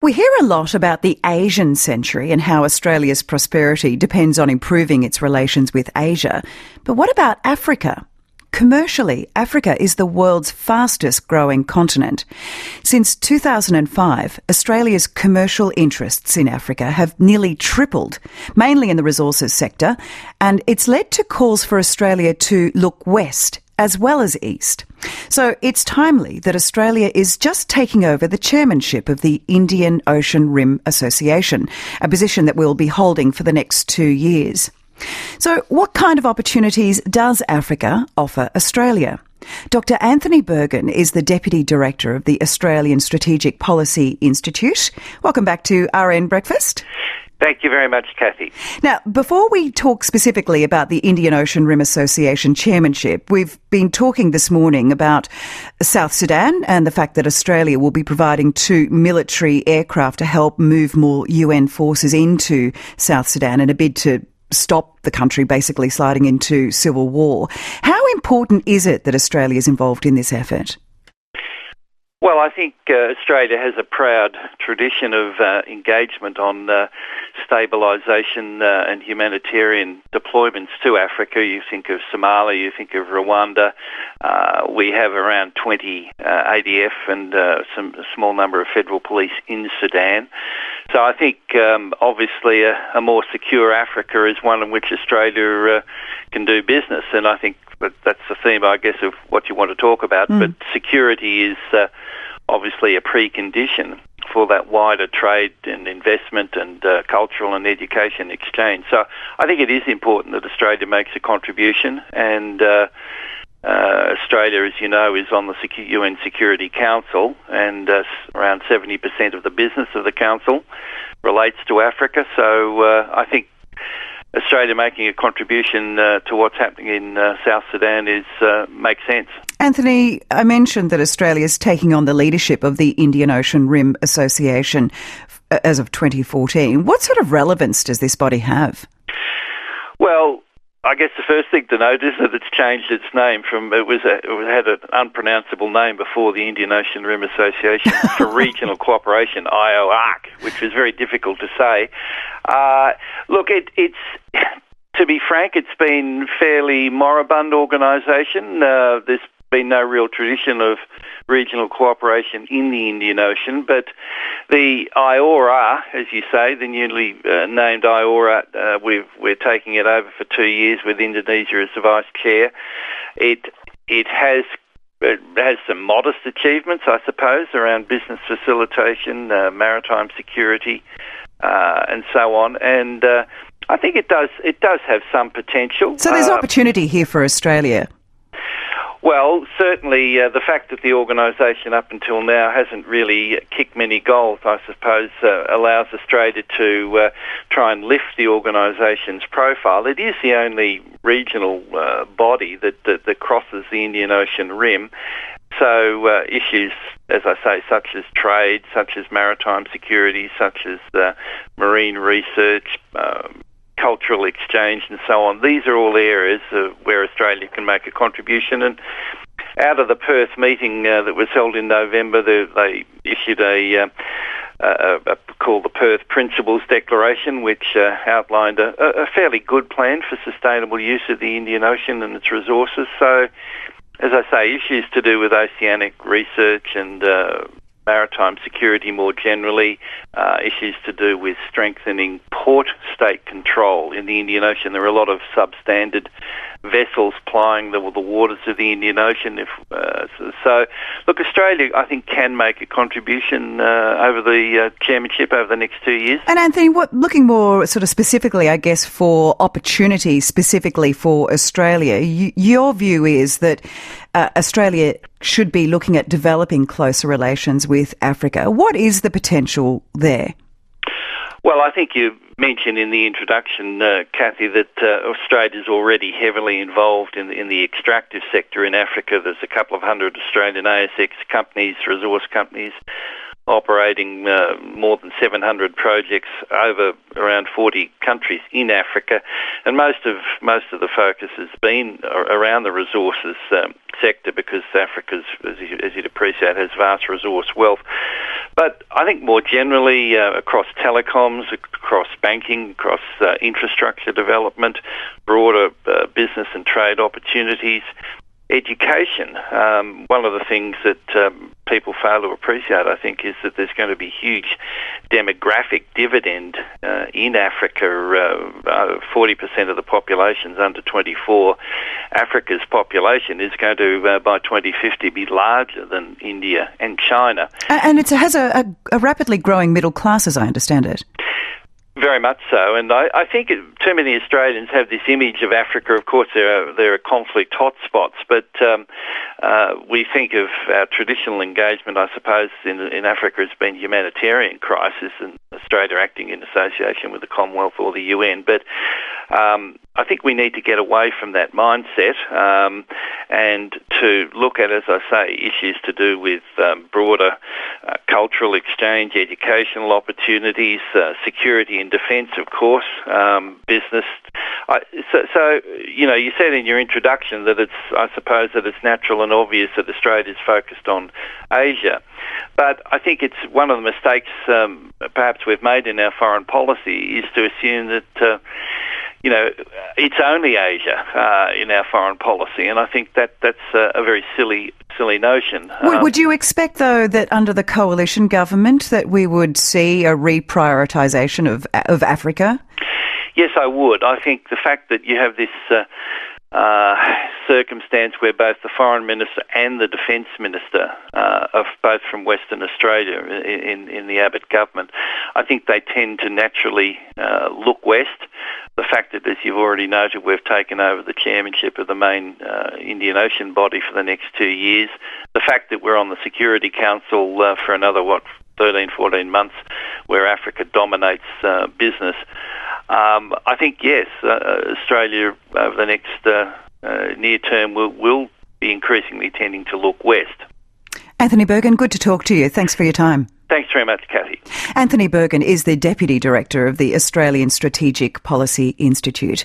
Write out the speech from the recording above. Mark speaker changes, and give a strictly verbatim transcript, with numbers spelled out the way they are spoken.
Speaker 1: We hear a lot about the Asian century and how Australia's prosperity depends on improving its relations with Asia. But what about Africa? Commercially, Africa is the world's fastest growing continent. Since two thousand five, Australia's commercial interests in Africa have nearly tripled, mainly in the resources sector, and it's led to calls for Australia to look west as well as east. So it's timely that Australia is just taking over the chairmanship of the Indian Ocean Rim Association, a position that we'll be holding for the next two years. So what kind of opportunities does Africa offer Australia? Doctor Anthony Bergen is the Deputy Director of the Australian Strategic Policy Institute. Welcome back to R N Breakfast.
Speaker 2: Thank you very much, Kathy.
Speaker 1: Now, before we talk specifically about the Indian Ocean Rim Association chairmanship, we've been talking this morning about South Sudan and the fact that Australia will be providing two military aircraft to help move more U N forces into South Sudan in a bid to stop the country basically sliding into civil war. How important is it that Australia is involved in this effort?
Speaker 2: Well, I think uh, Australia has a proud tradition of uh, engagement on uh, stabilisation uh, and humanitarian deployments to Africa. You think of Somalia, you think of Rwanda. Uh, we have around twenty uh, A D F and uh, some a small number of federal police in Sudan. So I think um, obviously a, a more secure Africa is one in which Australia uh, can do business, and I think that that's the theme, I guess, of what you want to talk about. Mm. But security is uh, obviously a precondition for that wider trade and investment and uh, cultural and education exchange. So I think it is important that Australia makes a contribution, and uh, uh, Australia, as you know, is on the U N Security Council, and uh, around seventy percent of the business of the Council relates to Africa. So uh, I think Australia making a contribution uh, to what's happening in uh, South Sudan is uh, makes sense.
Speaker 1: Anthony, I mentioned that Australia is taking on the leadership of the Indian Ocean Rim Association as of twenty fourteen. What sort of relevance does this body have? Well,
Speaker 2: I guess the first thing to note is that it's changed its name from, it was a, it had an unpronounceable name before, the Indian Ocean Rim Association for Regional Cooperation, I O A R C, which was very difficult to say. Uh, look, it, it's, to be frank, it's been fairly moribund organisation. Uh, there's been no real tradition of regional cooperation in the Indian Ocean, but the I O R A, as you say, the newly uh, named I O R A, uh, we've, we're taking it over for two years with Indonesia as the vice chair. It it has it has some modest achievements, I suppose, around business facilitation, uh, maritime security, uh, and so on, and uh, I think it does it does have some potential.
Speaker 1: So there's
Speaker 2: uh,
Speaker 1: opportunity here for Australia.
Speaker 2: Well, certainly uh, the fact that the organisation up until now hasn't really kicked many goals, I suppose, uh, allows Australia to uh, try and lift the organisation's profile. It is the only regional uh, body that, that, that crosses the Indian Ocean Rim. So uh, issues, as I say, such as trade, such as maritime security, such as uh, marine research, um, cultural exchange and so on. These are all areas uh, where Australia can make a contribution. And out of the Perth meeting uh, that was held in November, they, they issued a, uh, a, a called the Perth Principles Declaration, which uh, outlined a, a fairly good plan for sustainable use of the Indian Ocean and its resources. So, as I say, issues to do with oceanic research and uh, maritime security more generally, uh, issues to do with strengthening port state control in the Indian Ocean. There are a lot of substandard vessels plying the, the waters of the Indian Ocean. If, uh, so, so, look, Australia, I think, can make a contribution uh, over the uh, chairmanship over the next two years.
Speaker 1: And Anthony, what looking more sort of specifically, I guess, for opportunities specifically for Australia, you, your view is that uh, Australia should be looking at developing closer relations with Africa. What is the potential there?
Speaker 2: Well, I think you mentioned in the introduction, uh, Kathy, that uh, Australia is already heavily involved in the, in the extractive sector in Africa. There's a couple of hundred Australian A S X companies, resource companies, operating uh, more than seven hundred projects over around forty countries in Africa, and most of most of the focus has been around the resources um, sector, because Africa's, as, you, as you'd appreciate, has vast resource wealth. But I think more generally, uh, across telecoms, across banking, across uh, infrastructure development, broader uh, business and trade opportunities, education. Um, one of the things that um, people fail to appreciate, I think, is that there's going to be huge demographic dividend uh, in Africa. Uh, uh, forty percent of the population's under twenty-four. Africa's population is going to, uh, by twenty fifty, be larger than India and China.
Speaker 1: And it has a, a, a rapidly growing middle class, as I understand it.
Speaker 2: Very much so, and I, I think it, too many Australians have this image of Africa. Of course, there are, there are conflict hotspots, but um, uh, we think of our traditional engagement, I suppose, in, in Africa as being humanitarian crisis, and Australia acting in association with the Commonwealth or the U N. But um, I think we need to get away from that mindset um, and to look at, as I say, issues to do with um, broader uh, cultural exchange, educational opportunities, uh, security and defence, of course, um, business. I, so, so, you know, you said in your introduction that it's, I suppose, that it's natural and obvious that Australia's focused on Asia. But I think it's one of the mistakes um, perhaps we've made in our foreign policy is to assume that, uh, you know, it's only Asia uh, in our foreign policy, and I think that that's a, a very silly, silly notion.
Speaker 1: Would,
Speaker 2: um,
Speaker 1: would you expect, though, that under the coalition government that we would see a reprioritisation of of Africa?
Speaker 2: Yes, I would. I think the fact that you have this uh, uh, circumstance where both the Foreign Minister and the Defence Minister uh, are both from Western Australia in, in the Abbott government, I think they tend to naturally uh, look west. The fact that, as you've already noted, we've taken over the chairmanship of the main uh, Indian Ocean body for the next two years, the fact that we're on the Security Council uh, for another, what, thirteen, fourteen months, where Africa dominates uh, business, um, I think, yes, uh, Australia over the next uh, uh, near term will, will be increasingly tending to look west.
Speaker 1: Anthony Bergen, good to talk to you. Thanks for your time.
Speaker 2: Thanks very much, Kathy.
Speaker 1: Anthony Bergen is the Deputy Director of the Australian Strategic Policy Institute.